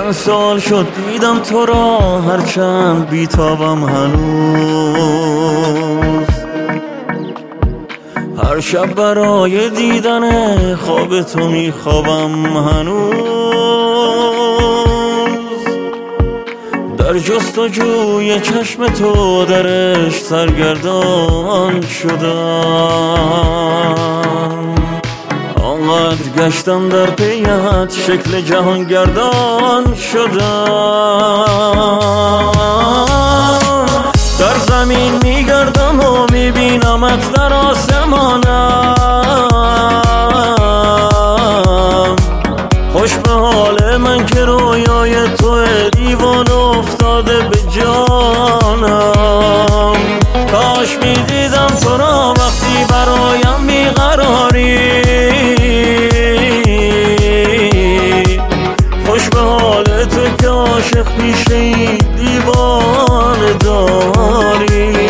چند سال شد دیدم تو را، هرچند بیتابم هنوز. هر شب برای دیدن خواب تو میخوابم هنوز. در جستجوی چشم تو درش سرگردان شدم. آنقدر گشتم در پیت شکل جهان گردان شدم. در زمین میگردم و میبینمت در آسمانم. خوش به حال من که رویای تو دیوانه افتاده به جانم. کاش میدیدم تو را وقتی برایم بیقراری. خوش به حال تو که عاشق پیشه ای دیوانه داری.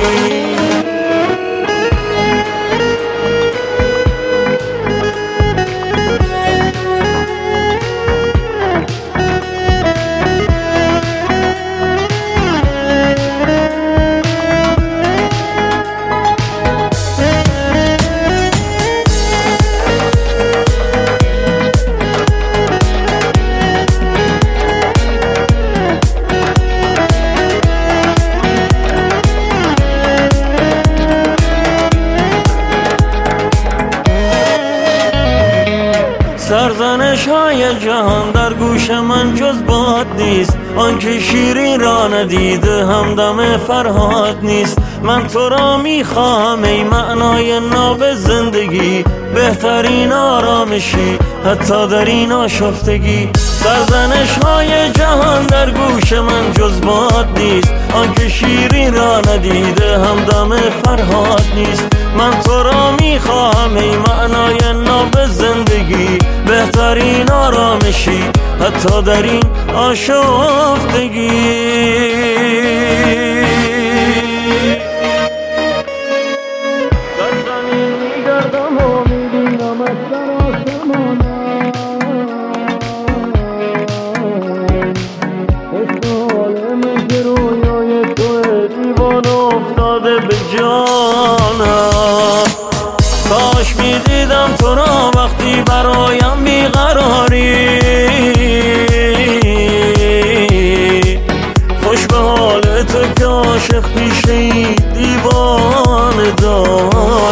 سرزنش های جهان در گوش من جز باد نیست. آنکه شیرین را ندیده همدم فرهاد نیست. من تو را میخواهم ای معنای ناب زندگی، بهترین آرامشی حتی در این آشفتگی. سرزنش های جهان در گوش من جز باد نیست. آنکه شیرین را ندیده همدم فرهاد نیست. من تو را میخواهم ای معنای ناب زندگی، بهترین آرامشی حتی در این آشفتگی. در زمین میگردم و میبینمت در آسمانم. خوش به حال من که رویای تو دیوانه افتاده به جانم. کاش میدیدم تو را وقتی برایم بیقراری. خوش به حال تو که عاشق پیشه ای دیوانه داری.